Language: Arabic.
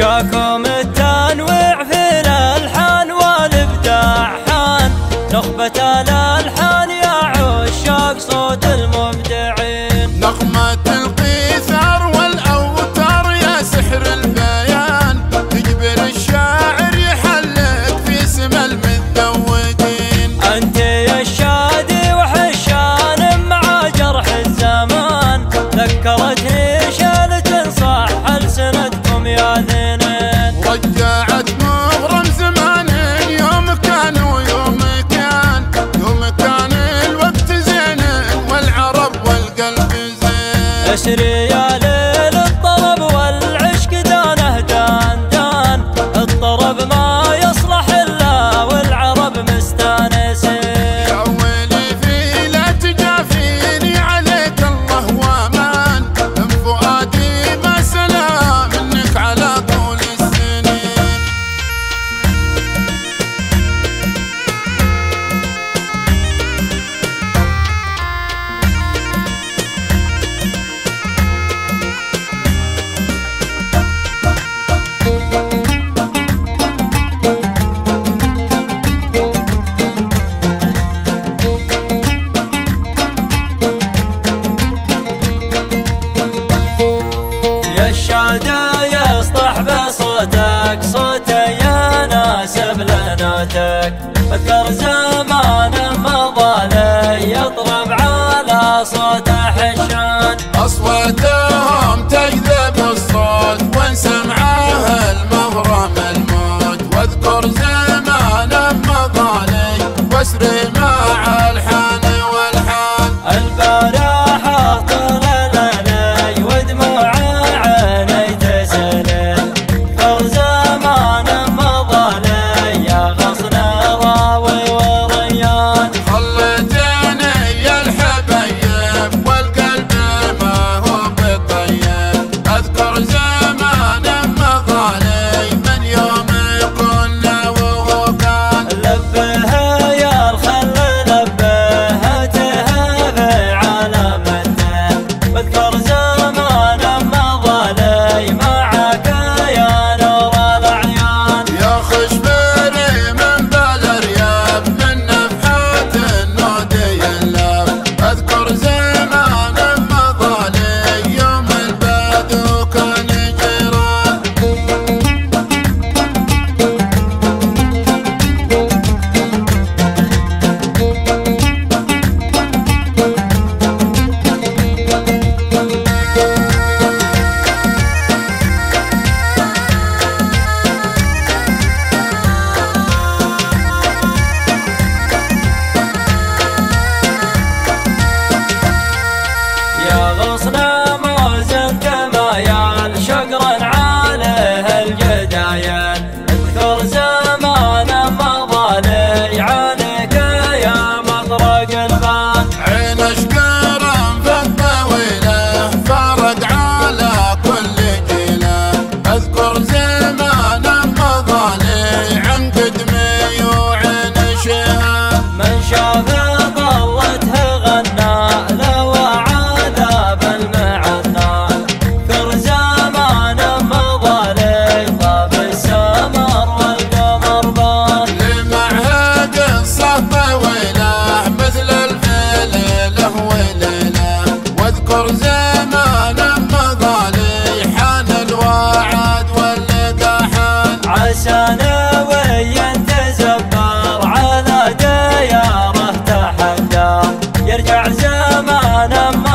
جاكم التنويع في الألحان والإبداع حان، نخبة الألحان يا عشاق صوت المبدعين. نغمة القيثار والأوتار يا سحر البيان، تجبر الشاعر يحلق في سما المتزودين. أنت يا الشادي وحشان مع جرح الزمان، ذكرتني شالة صح ألسنتكم يا ذنين. رجعت مغرم زمان يوم كان ويوم كان، يوم كان الوقت زين والعرب والقلب زين. اسري يا ليل الطرب والعشق دانه دان دان، الطرب ما يصلح الا والعرب مستانسين. يا ويلي في لا تجافيني عليك الله وامان، من فؤادي ما سلام منك على طول السنين. يا الشادي يسطح بصوتك صوتي يناسب لناتك، اذكر زمان مضى لي يطرب على صوت حشان. أصواتهم تجذب الصوت وسمعه المغرم الموت، واذكر زمان مضى لي واسري مع الحان والحان. البارحة طلل لي ودموع عيني تسلل، اذكر زمان مضى لي يا غصن راوي وريان. خليتني يا الحبيب والقلب ما هو بالطيب، اذكر زمان مضى لي من يوم كنا وهو كان. لبها يا الخل لبها تهافي على مده، واذكر زمان مضى لي معك يا نور العيان. يا خشبري من بالرياب من نفحات النودي اللاب، اذكر زمان مضى لي يوم البدو كان جيران. يا غصن موزن كمايل شقر عليه الجدايل، اذكر زمان مضى لي عنك يا مطرق البان. عين اشقرم في الطويله فرق على كل جيله، اذكر زمان مضى لي عن قدمي وعين شهاب. من شاف ضلته غنى لو عذاب المعنى، اذكر زمان مضى لي طاب السمر والقمر بان. لمعها قصة طويلة مثل الفيلة وليلة، واذكر زمان مضى لي حان الوعد واللقاحان. عسى ناوي تزبر على دياره تحدى، يرجع زمان